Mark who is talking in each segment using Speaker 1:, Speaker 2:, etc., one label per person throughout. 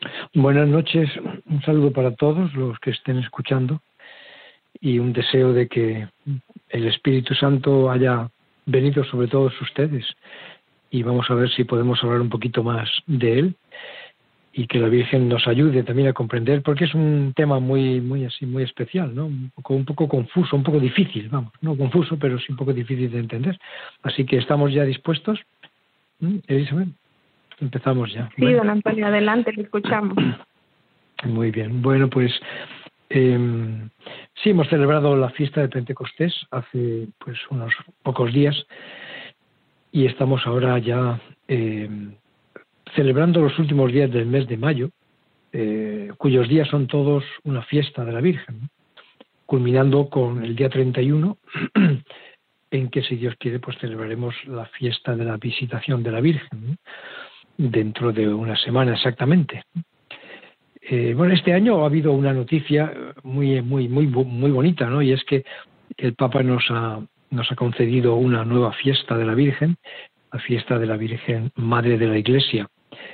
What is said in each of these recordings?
Speaker 1: Buenas noches, un saludo para todos los que estén escuchando y un deseo de que el Espíritu Santo haya venido sobre todos ustedes y vamos a ver si podemos hablar un poquito más de él y que la Virgen nos ayude también a comprender, porque es un tema muy así, muy especial, ¿no? Un poco confuso, un poco difícil, vamos, no confuso, pero sí un poco difícil de entender. Así que estamos ya dispuestos. Elizabeth, empezamos ya.
Speaker 2: Sí, don Antonio, adelante, le escuchamos.
Speaker 1: Muy bien. Bueno, pues sí, hemos celebrado la fiesta de Pentecostés hace pues unos pocos días y estamos ahora ya celebrando los últimos días del mes de mayo, cuyos días son todos una fiesta de la Virgen, ¿no? Culminando con el día 31, en que, si Dios quiere, pues celebraremos la fiesta de la Visitación de la Virgen, ¿no? Dentro de una semana exactamente. Bueno, este año ha habido una noticia muy bonita, ¿no? Y es que el Papa nos ha concedido una nueva fiesta de la Virgen, la fiesta de la Virgen Madre de la Iglesia,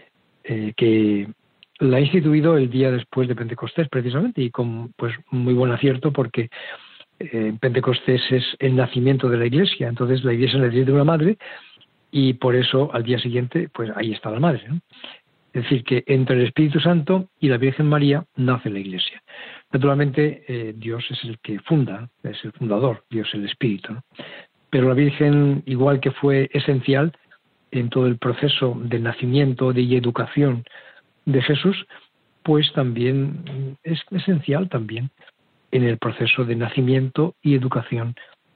Speaker 1: que la ha instituido el día después de Pentecostés, precisamente, y con pues muy buen acierto, porque Pentecostés es el nacimiento de la Iglesia, entonces la Iglesia necesita una madre, y por eso al día siguiente, pues ahí está la madre, ¿no? Es decir, que entre el Espíritu Santo y la Virgen María nace la Iglesia. Naturalmente, Dios es el que funda, es el fundador, Dios el Espíritu, ¿no? Pero la Virgen, igual que fue esencial en todo el proceso de nacimiento y educación de Jesús, pues también es esencial también en el proceso de nacimiento y educación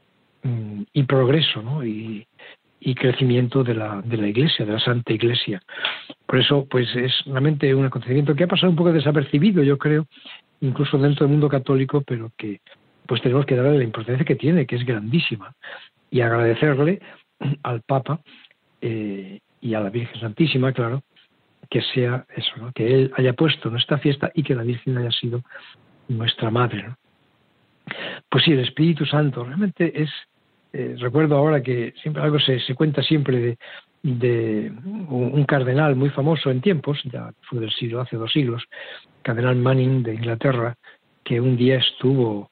Speaker 1: y progreso, ¿no? y crecimiento de la Iglesia, de la Santa Iglesia. Por eso, pues es realmente un acontecimiento que ha pasado un poco desapercibido, yo creo, incluso dentro del mundo católico, pero que pues tenemos que darle la importancia que tiene, que es grandísima, y agradecerle al Papa y a la Virgen Santísima, claro, que sea eso, ¿no? Que Él haya puesto nuestra fiesta y que la Virgen haya sido nuestra madre, ¿no? Pues sí, el Espíritu Santo realmente es... recuerdo ahora que siempre algo se cuenta siempre de un cardenal muy famoso en tiempos, ya fue del siglo, hace 2 siglos, cardenal Manning de Inglaterra, que un día estuvo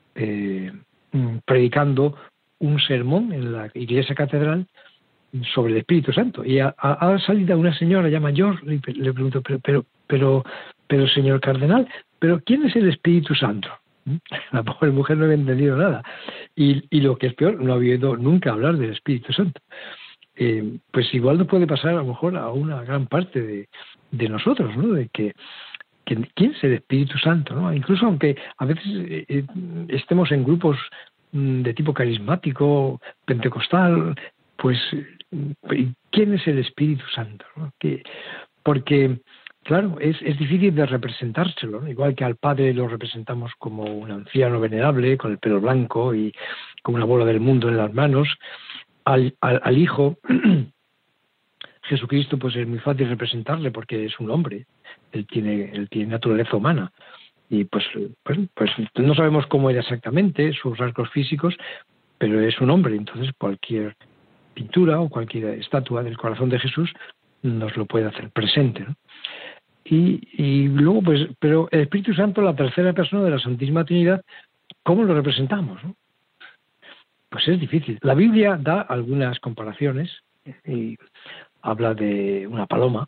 Speaker 1: predicando un sermón en la iglesia catedral sobre el Espíritu Santo, y a la salida una señora ya mayor le preguntó, pero señor cardenal, pero ¿quién es el Espíritu Santo? La pobre mujer no había entendido nada, y lo que es peor, no había oído nunca hablar del Espíritu Santo. Pues igual nos puede pasar a lo mejor a una gran parte de nosotros, ¿no? De que ¿quién es el Espíritu Santo, ¿no? Incluso aunque a veces estemos en grupos de tipo carismático, pentecostal, pues ¿quién es el Espíritu Santo, ¿no? Porque claro, es difícil de representárselo, ¿no? Igual que al Padre lo representamos como un anciano venerable, con el pelo blanco y con una bola del mundo en las manos. Al Hijo, Jesucristo, pues es muy fácil representarle porque es un hombre, él tiene naturaleza humana. Y pues no sabemos cómo era exactamente sus rasgos físicos, pero es un hombre, entonces cualquier pintura o cualquier estatua del corazón de Jesús nos lo puede hacer presente, ¿no? Y luego, pues, pero el Espíritu Santo, la tercera persona de la Santísima Trinidad, ¿cómo lo representamos, no? Pues es difícil. La Biblia da algunas comparaciones y habla de una paloma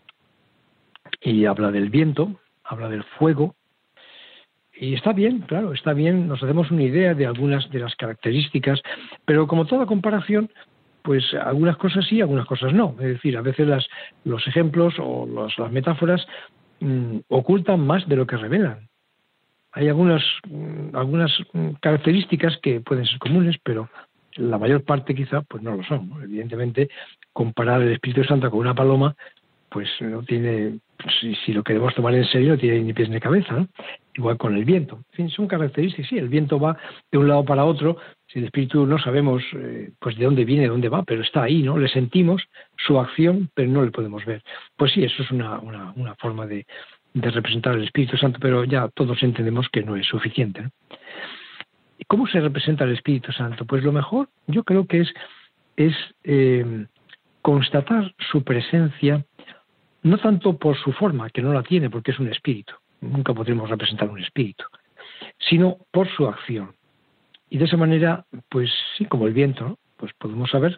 Speaker 1: y habla del viento, habla del fuego, y está bien, claro, está bien, nos hacemos una idea de algunas de las características, pero como toda comparación, pues algunas cosas sí, algunas cosas no. Es decir, a veces los ejemplos o las metáforas ocultan más de lo que revelan. Hay algunas características que pueden ser comunes, pero la mayor parte quizá pues no lo son, ¿no? Evidentemente, comparar el Espíritu Santo con una paloma, pues no tiene, si lo queremos tomar en serio, no tiene ni pies ni cabeza, ¿no? Igual con el viento. En fin, son características, sí, el viento va de un lado para otro, si el Espíritu no sabemos pues de dónde viene, de dónde va, pero está ahí, ¿no? Le sentimos su acción, pero no le podemos ver. Pues sí, eso es una forma de representar el Espíritu Santo, pero ya todos entendemos que no es suficiente, ¿no? ¿Y cómo se representa el Espíritu Santo? Pues lo mejor, yo creo que es constatar su presencia no tanto por su forma, que no la tiene porque es un espíritu, nunca podremos representar un espíritu, sino por su acción. Y de esa manera, pues sí, como el viento, ¿no? Pues podemos saber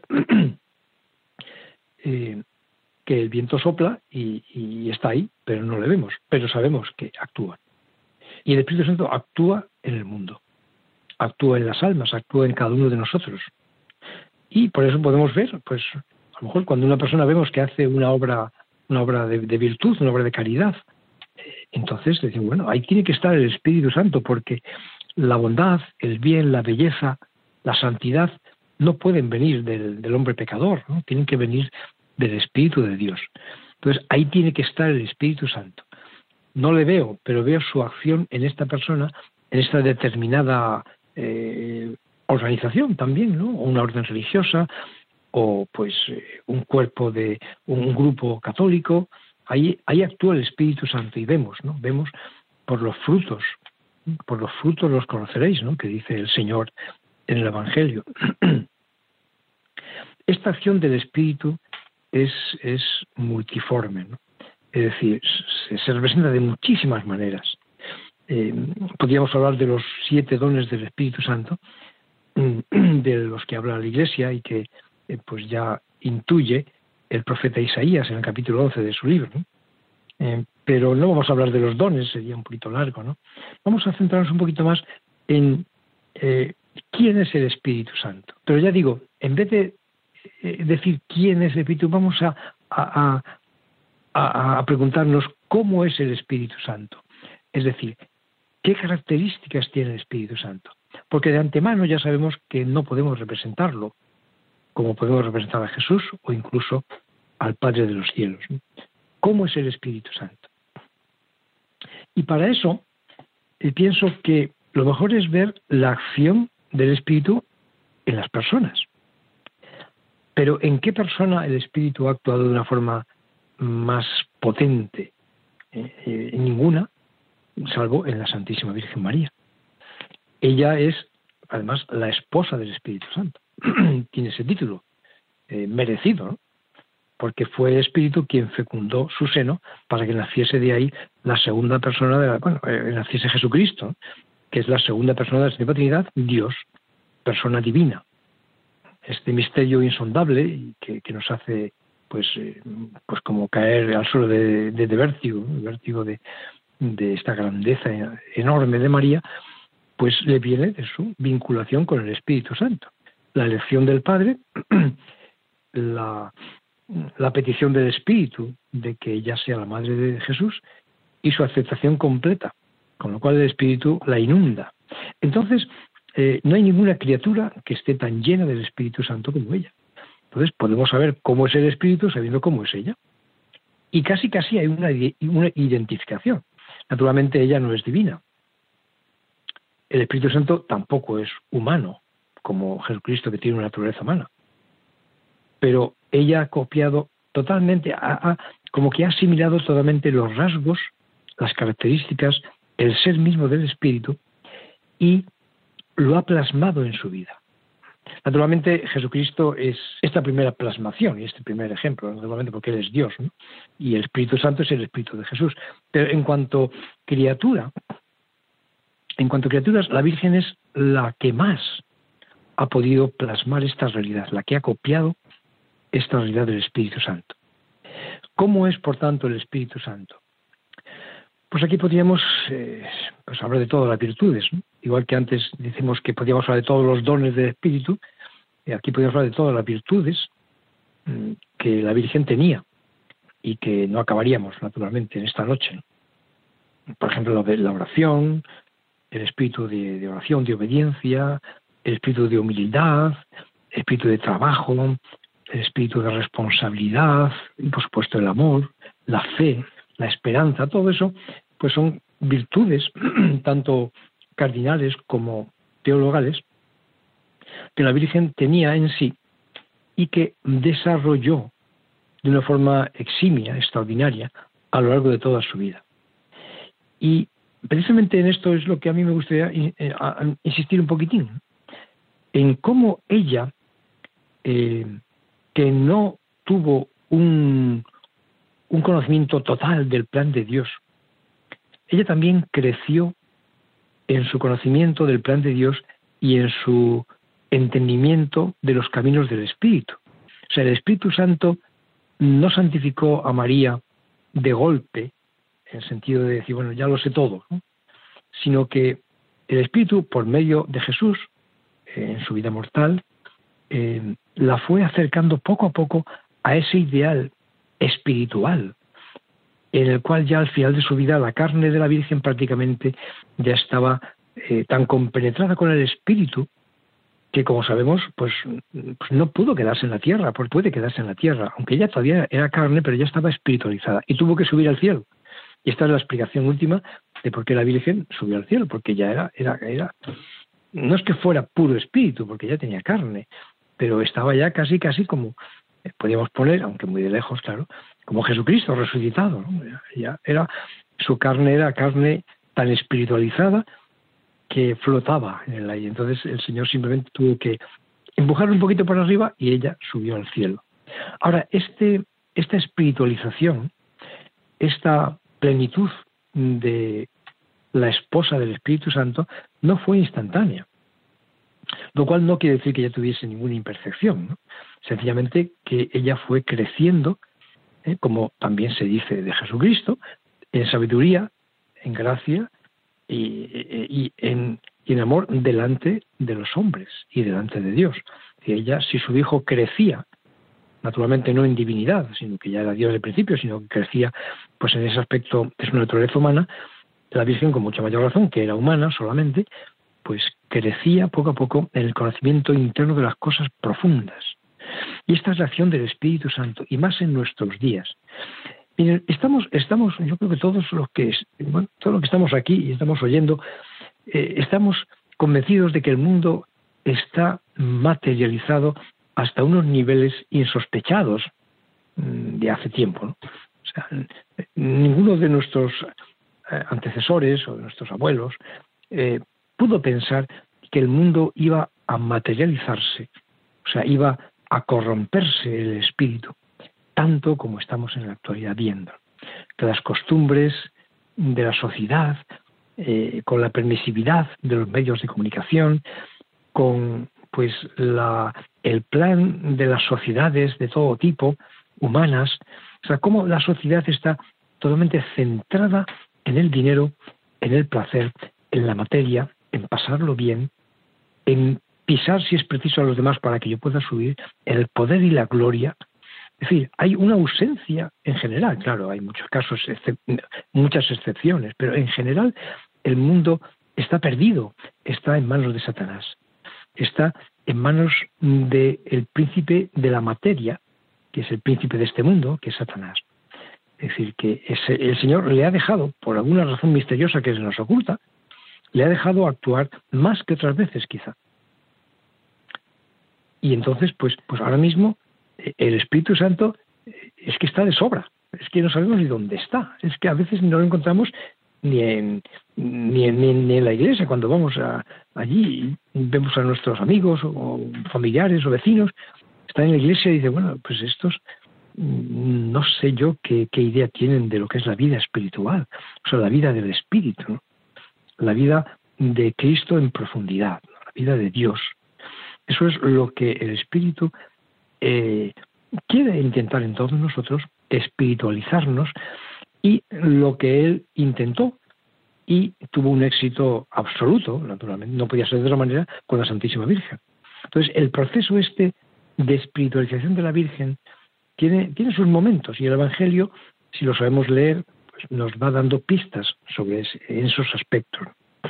Speaker 1: que el viento sopla y está ahí, pero no le vemos, pero sabemos que actúa. Y el Espíritu Santo actúa en el mundo, actúa en las almas, actúa en cada uno de nosotros. Y por eso podemos ver, pues a lo mejor cuando una persona vemos que hace una obra de virtud, una obra de caridad, entonces decimos, bueno, ahí tiene que estar el Espíritu Santo, porque la bondad, el bien, la belleza, la santidad no pueden venir del hombre pecador, ¿no? Tienen que venir del Espíritu de Dios. Entonces ahí tiene que estar el Espíritu Santo. No le veo, pero veo su acción en esta persona, en esta determinada organización también, ¿no? O una orden religiosa, o pues un cuerpo de un grupo católico. Ahí actúa el Espíritu Santo y vemos, ¿no? Vemos por los frutos los conoceréis, ¿no? Que dice el Señor en el Evangelio. Esta acción del Espíritu es multiforme, ¿no? Es decir, se representa de muchísimas maneras. Podríamos hablar de los 7 dones del Espíritu Santo, de los que habla la Iglesia y que pues ya intuye el profeta Isaías en el capítulo 11 de su libro, ¿no? Pero no vamos a hablar de los dones, sería un poquito largo, ¿no? Vamos a centrarnos un poquito más en quién es el Espíritu Santo. Pero ya digo, en vez de decir quién es el Espíritu, vamos a preguntarnos cómo es el Espíritu Santo. Es decir, ¿qué características tiene el Espíritu Santo? Porque de antemano ya sabemos que no podemos representarlo, como podemos representar a Jesús o incluso al Padre de los cielos, ¿no? ¿Cómo es el Espíritu Santo? Y para eso pienso que lo mejor es ver la acción del Espíritu en las personas. Pero ¿en qué persona el Espíritu ha actuado de una forma más potente? En ninguna, salvo en la Santísima Virgen María. Ella es, además, la esposa del Espíritu Santo. Tiene ese título, merecido, ¿no? Porque fue el Espíritu quien fecundó su seno para que naciese de ahí la segunda persona, naciese Jesucristo, ¿no? Que es la segunda persona de la Santísima Trinidad, Dios, persona divina. Este misterio insondable y que nos hace pues como caer al suelo de vértigo, ¿no? El vértigo de esta grandeza enorme de María, pues le viene de su vinculación con el Espíritu Santo. La elección del Padre, la petición del Espíritu de que ella sea la madre de Jesús y su aceptación completa, con lo cual el Espíritu la inunda. Entonces, no hay ninguna criatura que esté tan llena del Espíritu Santo como ella. Entonces podemos saber cómo es el Espíritu sabiendo cómo es ella. Y casi hay una identificación. Naturalmente ella no es divina. El Espíritu Santo tampoco es humano, como Jesucristo, que tiene una naturaleza humana. Pero ella ha copiado totalmente, como que ha asimilado totalmente los rasgos, las características, el ser mismo del Espíritu y lo ha plasmado en su vida. Naturalmente Jesucristo es esta primera plasmación y este primer ejemplo, naturalmente porque Él es Dios, ¿no? Y el Espíritu Santo es el Espíritu de Jesús. Pero en cuanto criaturas, la Virgen es la que más ha podido plasmar esta realidad, la que ha copiado esta realidad del Espíritu Santo. ¿Cómo es, por tanto, el Espíritu Santo? Pues aquí podríamos pues hablar de todas las virtudes, ¿no? Igual que antes decimos que podíamos hablar de todos los dones del Espíritu, aquí podríamos hablar de todas las virtudes que la Virgen tenía y que no acabaríamos, naturalmente, en esta noche, ¿no? Por ejemplo, la oración, el espíritu de oración, de obediencia, el espíritu de humildad, el espíritu de trabajo, el espíritu de responsabilidad, y por supuesto el amor, la fe, la esperanza, todo eso, pues son virtudes tanto cardinales como teologales que la Virgen tenía en sí y que desarrolló de una forma eximia, extraordinaria, a lo largo de toda su vida. Y precisamente en esto es lo que a mí me gustaría insistir un poquitín, en cómo ella, que no tuvo un un conocimiento total del plan de Dios. Ella también creció en su conocimiento del plan de Dios y en su entendimiento de los caminos del Espíritu. O sea, el Espíritu Santo no santificó a María de golpe, en el sentido de decir, bueno, ya lo sé todo, ¿no? Sino que el Espíritu, por medio de Jesús, en su vida mortal, la fue acercando poco a poco a ese ideal espiritual, en el cual ya al final de su vida la carne de la Virgen prácticamente ya estaba tan compenetrada con el Espíritu que, como sabemos, pues no pudo quedarse en la tierra, porque puede quedarse en la tierra, aunque ella todavía era carne, pero ya estaba espiritualizada y tuvo que subir al cielo. Y esta es la explicación última de por qué la Virgen subió al cielo, porque ya era no es que fuera puro espíritu, porque ya tenía carne, pero estaba ya casi como, podríamos poner, aunque muy de lejos, claro, como Jesucristo resucitado, ¿no? Ya era, su carne era carne tan espiritualizada que flotaba en el aire. Entonces el Señor simplemente tuvo que empujarla un poquito por arriba y ella subió al cielo. Ahora, esta espiritualización, esta plenitud de la esposa del Espíritu Santo no fue instantánea, lo cual no quiere decir que ella tuviese ninguna imperfección, ¿no? Sencillamente que ella fue creciendo, como también se dice de Jesucristo, en sabiduría, en gracia y en amor delante de los hombres y delante de Dios. Y ella, si su hijo crecía, naturalmente no en divinidad, sino que ya era Dios desde el principio, sino que crecía pues en ese aspecto de su naturaleza humana, la Virgen, con mucha mayor razón, que era humana solamente, pues crecía poco a poco en el conocimiento interno de las cosas profundas. Y esta es la acción del Espíritu Santo, y más en nuestros días. Miren, estamos, yo creo que todos los que estamos aquí y estamos oyendo, estamos convencidos de que el mundo está materializado hasta unos niveles insospechados de hace tiempo, ¿no? O sea, ninguno de nuestros antecesores o de nuestros abuelos pudo pensar que el mundo iba a materializarse, o sea, iba a corromperse el espíritu, tanto como estamos en la actualidad viendo. Que las costumbres de la sociedad, con la permisividad de los medios de comunicación, con pues el plan de las sociedades de todo tipo, humanas, o sea, cómo la sociedad está totalmente centrada en el dinero, en el placer, en la materia, en pasarlo bien, en pisar si es preciso a los demás para que yo pueda subir, en el poder y la gloria. Es decir, hay una ausencia en general, claro, hay muchos casos, muchas excepciones, pero en general el mundo está perdido, está en manos de Satanás, está en manos del príncipe de la materia, que es el príncipe de este mundo, que es Satanás. Es decir, que el Señor le ha dejado, por alguna razón misteriosa que se nos oculta, le ha dejado actuar más que otras veces quizá. Y entonces, pues ahora mismo el Espíritu Santo es que está de sobra, es que no sabemos ni dónde está, es que a veces no lo encontramos ni en la iglesia. Cuando vamos allí vemos a nuestros amigos o familiares o vecinos, están en la iglesia y dicen, bueno, pues estos no sé yo qué idea tienen de lo que es la vida espiritual, o sea, la vida del Espíritu, ¿no? La vida de Cristo en profundidad, ¿no? La vida de Dios. Eso es lo que el Espíritu quiere intentar en todos nosotros, espiritualizarnos, y lo que Él intentó y tuvo un éxito absoluto, naturalmente, no podía ser de otra manera, con la Santísima Virgen. Entonces, el proceso de espiritualización de la Virgen tiene sus momentos, y el Evangelio, si lo sabemos leer, pues nos va dando pistas sobre esos aspectos.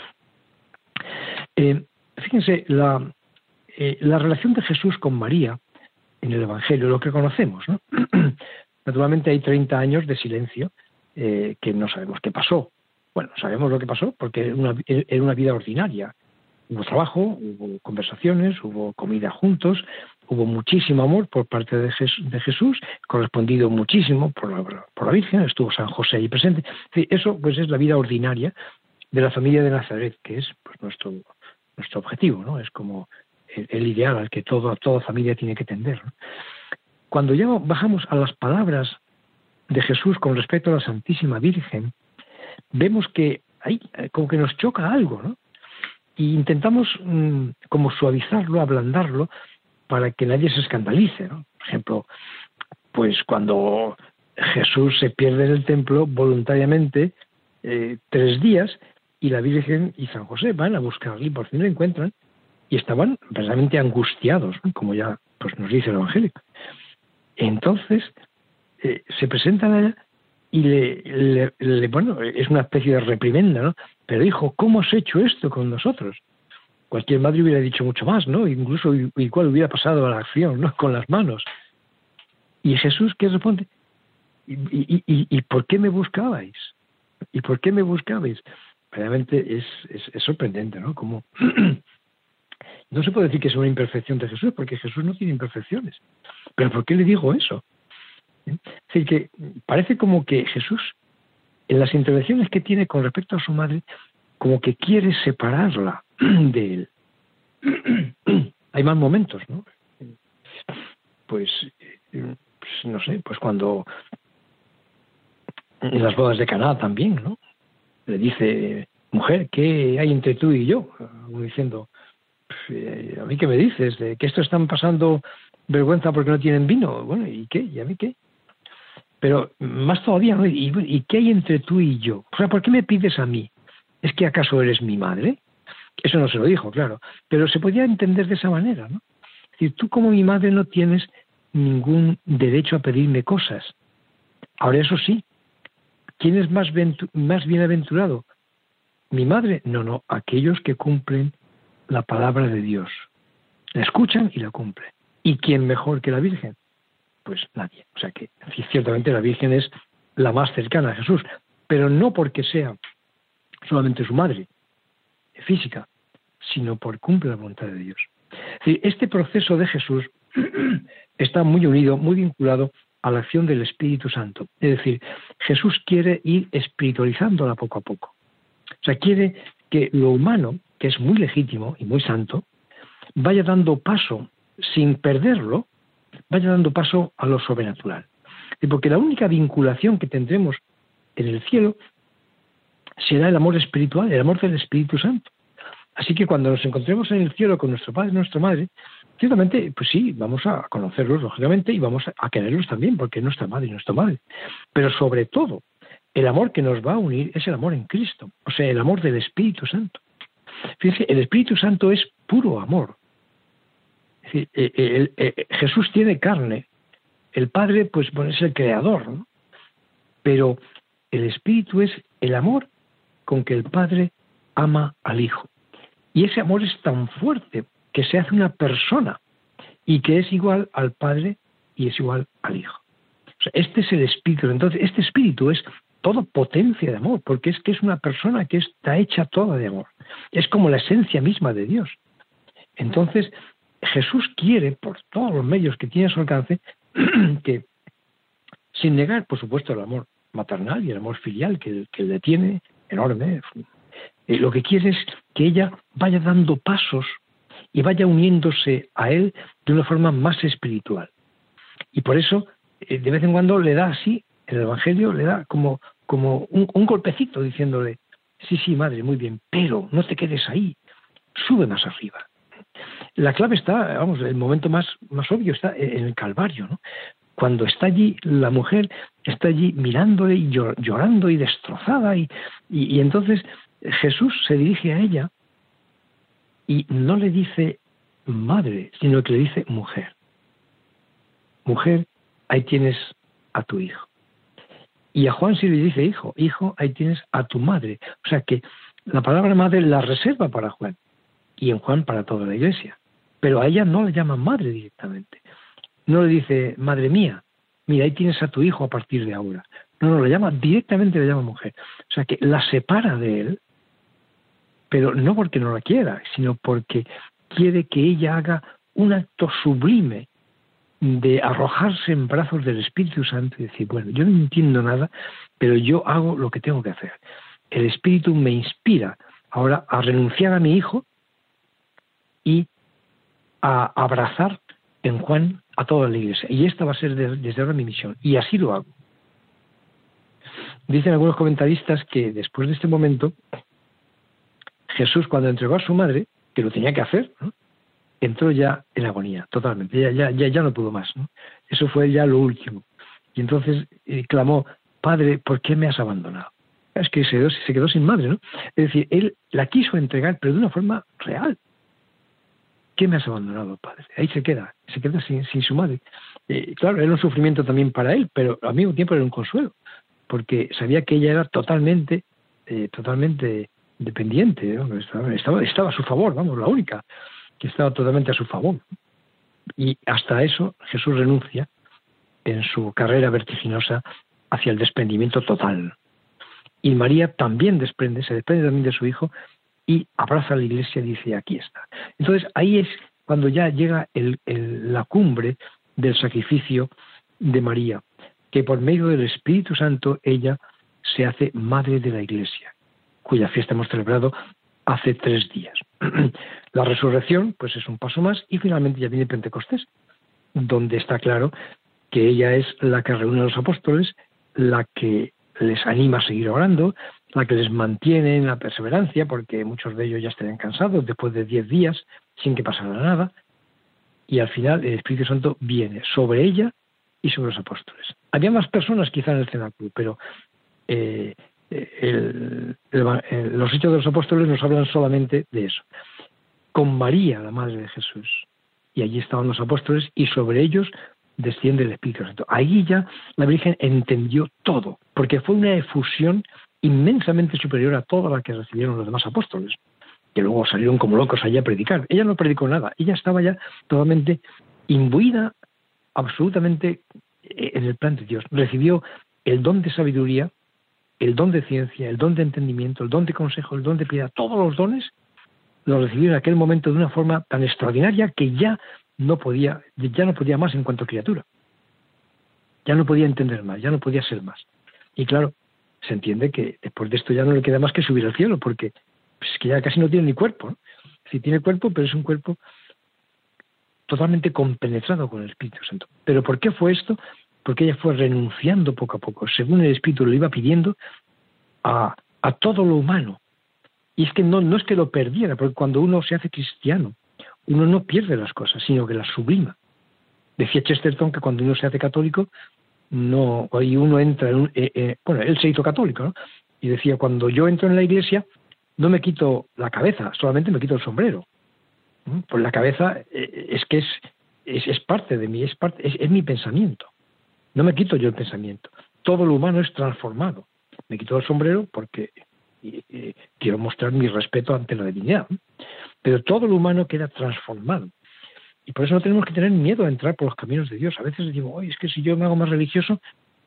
Speaker 1: Fíjense, la relación de Jesús con María en el Evangelio, lo que conocemos, ¿no? Naturalmente hay 30 años de silencio que no sabemos qué pasó. Bueno, sabemos lo que pasó porque era una vida ordinaria. Hubo trabajo, hubo conversaciones, hubo comida juntos, hubo muchísimo amor por parte de Jesús, correspondido muchísimo por la Virgen, estuvo San José ahí presente. Eso pues es la vida ordinaria de la familia de Nazaret, que es pues nuestro objetivo, ¿no? Es como el ideal al que toda familia tiene que tender, ¿no? Cuando ya bajamos a las palabras de Jesús con respecto a la Santísima Virgen, vemos que hay como que nos choca algo, ¿no? Y intentamos como suavizarlo, ablandarlo, para que nadie se escandalice, ¿no? Por ejemplo, pues cuando Jesús se pierde en el templo voluntariamente 3 días, y la Virgen y San José van a buscarle y por fin lo encuentran, y estaban verdaderamente angustiados, ¿no? Como ya pues nos dice el Evangelio. Entonces se presentan a ella y bueno, es una especie de reprimenda, ¿no? Pero hijo, ¿cómo has hecho esto con nosotros? Cualquier madre hubiera dicho mucho más, ¿no? Incluso igual hubiera pasado a la acción, ¿no? Con las manos. Y Jesús, ¿qué responde? ¿Y por qué me buscabais? ¿Y por qué me buscabais? Realmente es sorprendente, ¿no? Como no se puede decir que es una imperfección de Jesús, porque Jesús no tiene imperfecciones. ¿Pero por qué le digo eso? Es decir, que parece como que Jesús, en las intervenciones que tiene con respecto a su madre, como que quiere separarla de él. Hay más momentos, ¿no? Pues no sé, pues cuando en las bodas de Caná también, ¿no? Le dice, mujer, ¿qué hay entre tú y yo? Como diciendo, ¿a mí qué me dices? ¿De que estos están pasando vergüenza porque no tienen vino? Bueno, ¿y qué? ¿Y a mí qué? Pero más todavía, ¿no? ¿Y qué hay entre tú y yo? O sea, ¿por qué me pides a mí? ¿Es que acaso eres mi madre? Eso no se lo dijo, claro, pero se podía entender de esa manera, ¿no? Es decir, tú como mi madre no tienes ningún derecho a pedirme cosas. Ahora, eso sí, ¿quién es más bienaventurado? ¿Mi madre? No, aquellos que cumplen la palabra de Dios. La escuchan y la cumplen. ¿Y quién mejor que la Virgen? Pues nadie. O sea que ciertamente la Virgen es la más cercana a Jesús, pero no porque sea solamente su madre física, sino por cumple la voluntad de Dios. Es decir, este proceso de Jesús está muy unido, muy vinculado a la acción del Espíritu Santo. Es decir, Jesús quiere ir espiritualizándola poco a poco. O sea, quiere que lo humano, que es muy legítimo y muy santo, vaya dando paso, sin perderlo, vaya dando paso a lo sobrenatural. Y porque la única vinculación que tendremos en el cielo será el amor espiritual, el amor del Espíritu Santo. Así que cuando nos encontremos en el cielo con nuestro Padre y nuestra Madre, ciertamente, pues sí, vamos a conocerlos, lógicamente, y vamos a quererlos también, porque es nuestra Madre y nuestra Madre. Pero sobre todo, el amor que nos va a unir es el amor en Cristo, o sea, el amor del Espíritu Santo. Fíjense, el Espíritu Santo es puro amor. Es decir, Jesús tiene carne, el Padre, pues es el creador, ¿no? Pero el Espíritu es el amor con que el Padre ama al Hijo. Y ese amor es tan fuerte que se hace una persona y que es igual al Padre y es igual al Hijo. O sea, este es el Espíritu. Entonces, este Espíritu es toda potencia de amor, porque es que es una persona que está hecha toda de amor. Es como la esencia misma de Dios. Entonces, Jesús quiere, por todos los medios que tiene a su alcance, que, sin negar, por supuesto, el amor maternal y el amor filial que le tiene, enorme, lo que quiere es que ella vaya dando pasos y vaya uniéndose a él de una forma más espiritual. Y por eso, de vez en cuando le da así, en el Evangelio le da como un golpecito diciéndole, sí, madre, muy bien, pero no te quedes ahí, sube más arriba. La clave está, vamos, el momento más obvio está en el Calvario, ¿no? Cuando está allí, la mujer está allí mirándole y llorando y destrozada, y entonces Jesús se dirige a ella y no le dice madre, sino que le dice mujer. Mujer, ahí tienes a tu hijo. Y a Juan sí le dice hijo, ahí tienes a tu madre. O sea que la palabra madre la reserva para Juan y en Juan para toda la iglesia. Pero a ella no le llama madre directamente. No le dice, madre mía, mira, ahí tienes a tu hijo a partir de ahora. No, le llama, directamente le llama mujer. O sea que la separa de él, pero no porque no la quiera, sino porque quiere que ella haga un acto sublime de arrojarse en brazos del Espíritu Santo y decir, bueno, yo no entiendo nada, pero yo hago lo que tengo que hacer. El Espíritu me inspira ahora a renunciar a mi hijo y a abrazar en Juan a toda la iglesia. Y esta va a ser desde ahora mi misión. Y así lo hago. Dicen algunos comentaristas que después de este momento, Jesús, cuando entregó a su madre, que lo tenía que hacer, ¿no?, entró ya en agonía, totalmente. Ya no pudo más, ¿no? Eso fue ya lo último. Y entonces clamó: Padre, ¿por qué me has abandonado? Es que se quedó sin madre, ¿no? Es decir, él la quiso entregar, pero de una forma real. ¿Qué me has abandonado, Padre? Ahí se queda sin su madre. Claro, era un sufrimiento también para él, pero al mismo tiempo era un consuelo, porque sabía que ella era totalmente dependiente, ¿no? Estaba a su favor, vamos, la única que estaba totalmente a su favor. Y hasta eso Jesús renuncia en su carrera vertiginosa hacia el desprendimiento total. Y María también se desprende también de su hijo y abraza a la Iglesia y dice: aquí está. Entonces ahí es cuando ya llega la cumbre del sacrificio de María, que por medio del Espíritu Santo ella se hace madre de la Iglesia, cuya fiesta hemos celebrado hace 3 días. La resurrección, pues, es un paso más, y finalmente ya viene Pentecostés, donde está claro que ella es la que reúne a los apóstoles, la que les anima a seguir orando, la que les mantiene en la perseverancia, porque muchos de ellos ya estarían cansados después de 10 días sin que pasara nada, y al final el Espíritu Santo viene sobre ella y sobre los apóstoles. Había más personas quizá en el cenáculo, pero los hechos de los apóstoles nos hablan solamente de eso. Con María, la madre de Jesús, y allí estaban los apóstoles, y sobre ellos desciende el Espíritu Santo. Ahí ya la Virgen entendió todo, porque fue una efusión inmensamente superior a toda la que recibieron los demás apóstoles, que luego salieron como locos allá a predicar. Ella no predicó nada, ella estaba ya totalmente imbuida, absolutamente en el plan de Dios. Recibió el don de sabiduría, el don de ciencia, el don de entendimiento, el don de consejo, el don de piedad. Todos los dones los recibió en aquel momento de una forma tan extraordinaria que ya no podía más en cuanto a criatura. Ya no podía entender más, ya no podía ser más. Y claro, se entiende que después de esto ya no le queda más que subir al cielo, porque pues, es que ya casi no tiene ni cuerpo, ¿no? Sí tiene cuerpo, pero es un cuerpo totalmente compenetrado con el Espíritu Santo. ¿Pero por qué fue esto? Porque ella fue renunciando poco a poco, según el Espíritu lo iba pidiendo, a todo lo humano. Y es que no es que lo perdiera, porque cuando uno se hace cristiano, uno no pierde las cosas, sino que las sublima. Decía Chesterton que cuando uno se hace católico, y uno entra en él se hizo católico, ¿no? Y decía: cuando yo entro en la iglesia, no me quito la cabeza, solamente me quito el sombrero. Pues la cabeza es parte de mí, es mi pensamiento. No me quito yo el pensamiento. Todo lo humano es transformado. Me quito el sombrero porque quiero mostrar mi respeto ante la divinidad. Pero todo lo humano queda transformado. Y por eso no tenemos que tener miedo a entrar por los caminos de Dios. A veces digo: oye, es que si yo me hago más religioso,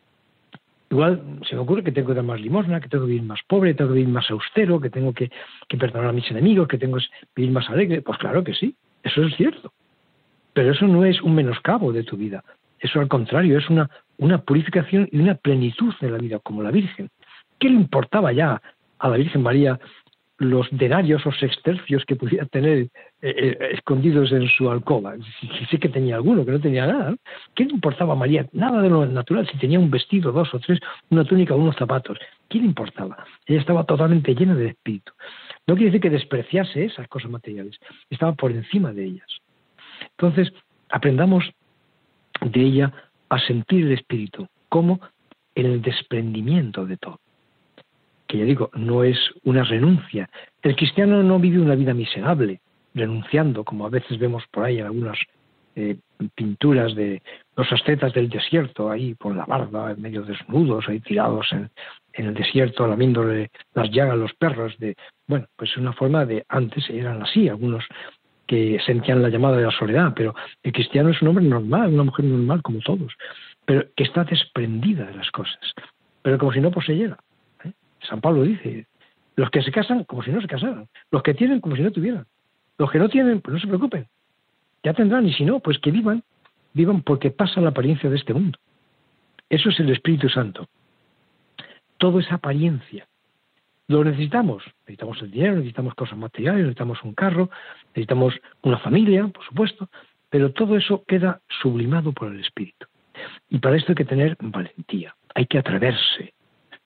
Speaker 1: igual se me ocurre que tengo que dar más limosna, que tengo que vivir más pobre, tengo que vivir más austero, que tengo que perdonar a mis enemigos, que tengo que vivir más alegre. Pues claro que sí, eso es cierto. Pero eso no es un menoscabo de tu vida. Eso al contrario, es una purificación y una plenitud de la vida, como la Virgen. ¿Qué le importaba ya a la Virgen María los denarios o sextercios que pudiera tener escondidos en su alcoba? Sí que tenía alguno, que no tenía nada, ¿no? ¿Qué le importaba a María? Nada de lo natural, si tenía un vestido, 2 o 3, una túnica o unos zapatos. ¿Qué le importaba? Ella estaba totalmente llena de espíritu. No quiere decir que despreciase esas cosas materiales, estaba por encima de ellas. Entonces, aprendamos de ella a sentir el espíritu, como en el desprendimiento de todo. Que ya digo, no es una renuncia. El cristiano no vive una vida miserable, renunciando, como a veces vemos por ahí en algunas pinturas de los ascetas del desierto, ahí por la barba, medio desnudos, ahí tirados en el desierto, lamiéndole las llagas a los perros. Bueno, pues una forma de, antes eran así, algunos que sentían la llamada de la soledad, pero el cristiano es un hombre normal, una mujer normal como todos, pero que está desprendida de las cosas, pero como si no poseyera. San Pablo dice: los que se casan como si no se casaran, los que tienen como si no tuvieran, los que no tienen pues no se preocupen, ya tendrán, y si no, pues que vivan porque pasa la apariencia de este mundo. Eso es el Espíritu Santo. Todo es apariencia. Lo necesitamos el dinero, necesitamos cosas materiales, necesitamos un carro, necesitamos una familia, por supuesto, pero todo eso queda sublimado por el Espíritu. Y para esto hay que tener valentía, hay que atreverse.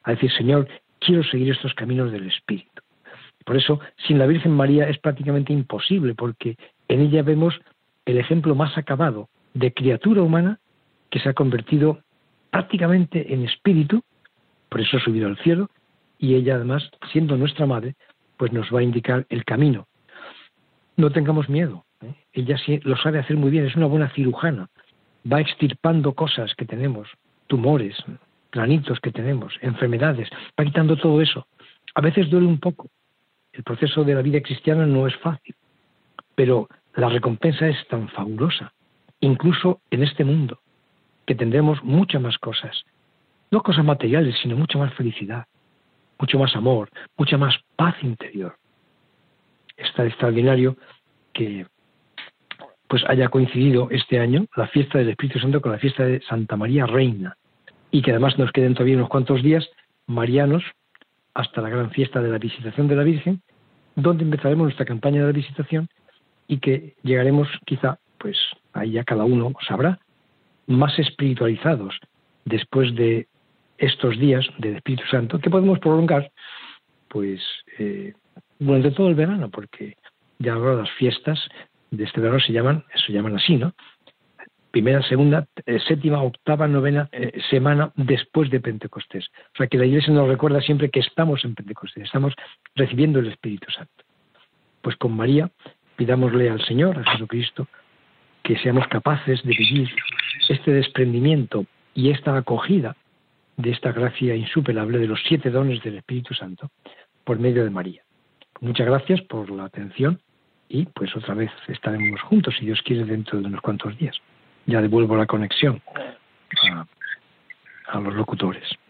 Speaker 1: a decir, Señor, quiero seguir estos caminos del Espíritu. Por eso, sin la Virgen María es prácticamente imposible, porque en ella vemos el ejemplo más acabado de criatura humana que se ha convertido prácticamente en espíritu, por eso ha subido al cielo, y ella además, siendo nuestra madre, pues nos va a indicar el camino. No tengamos miedo, ¿eh? Ella sí lo sabe hacer muy bien, es una buena cirujana, va extirpando cosas que tenemos, tumores, granitos que tenemos, enfermedades, va quitando todo eso. A veces duele un poco. El proceso de la vida cristiana no es fácil, pero la recompensa es tan fabulosa, incluso en este mundo, que tendremos muchas más cosas, no cosas materiales, sino mucha más felicidad, mucho más amor, mucha más paz interior. Es tan extraordinario que pues haya coincidido este año la fiesta del Espíritu Santo con la fiesta de Santa María Reina, y que además nos queden todavía unos cuantos días marianos hasta la gran fiesta de la Visitación de la Virgen, donde empezaremos nuestra campaña de la Visitación y que llegaremos quizá, pues ahí ya cada uno sabrá, más espiritualizados después de estos días del Espíritu Santo, que podemos prolongar pues durante todo el verano, porque ya ahora las fiestas de este verano se llaman así, ¿no? Primera, segunda, séptima, octava, novena semana después de Pentecostés. O sea que la Iglesia nos recuerda siempre que estamos en Pentecostés, estamos recibiendo el Espíritu Santo. Pues con María pidámosle al Señor, a Jesucristo, que seamos capaces de vivir este desprendimiento y esta acogida de esta gracia insuperable de los 7 dones del Espíritu Santo por medio de María. Muchas gracias por la atención y pues otra vez estaremos juntos, si Dios quiere, dentro de unos cuantos días. Ya devuelvo la conexión a los locutores.